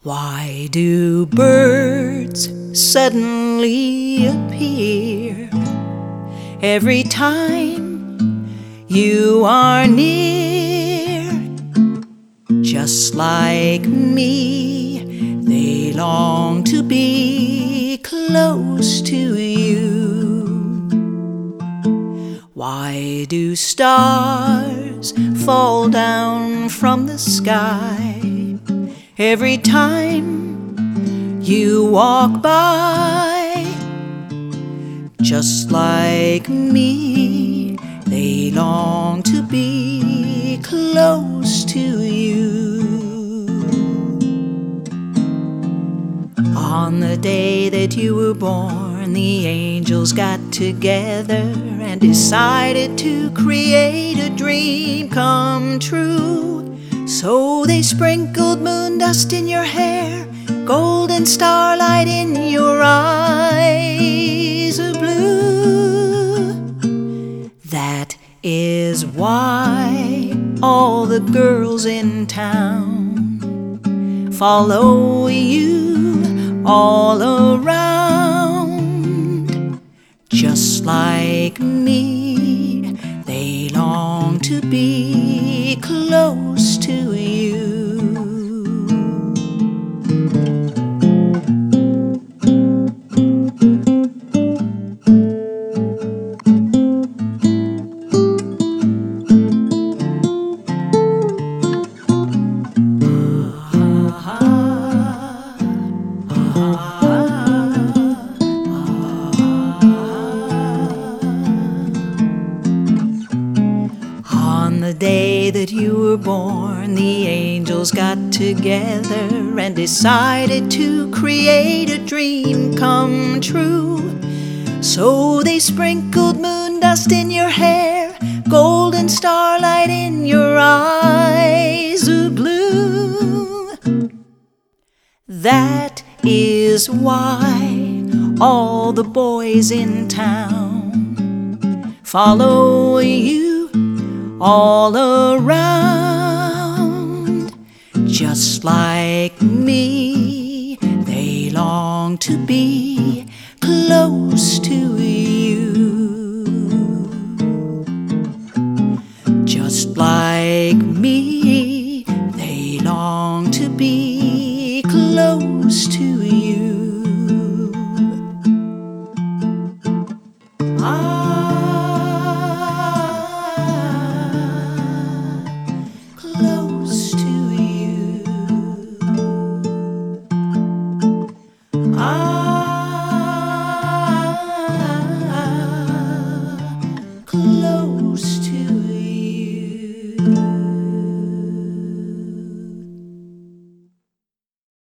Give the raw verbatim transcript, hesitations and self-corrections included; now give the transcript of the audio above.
Why do birds suddenly appear every time you are near? Just like me, they long to be close to you. Why do stars fall down from the sky every time you walk by? Just like me, they long to be close to you. On the day that you were born, the angels got together and decided to create a dream come true. So they sprinkled moon dust in your hair, golden starlight in your eyes of blue. That is why all the girls in town follow you all around. Just like me, they long to be close to you. On the day that you were born, the angels got together and decided to create a dream come true. So they sprinkled moon dust in your hair, golden starlight in your eyes of blue. That is why all the boys in town follow you all around. Just like me, they long to be close to you. Just like me, they long to be close to you.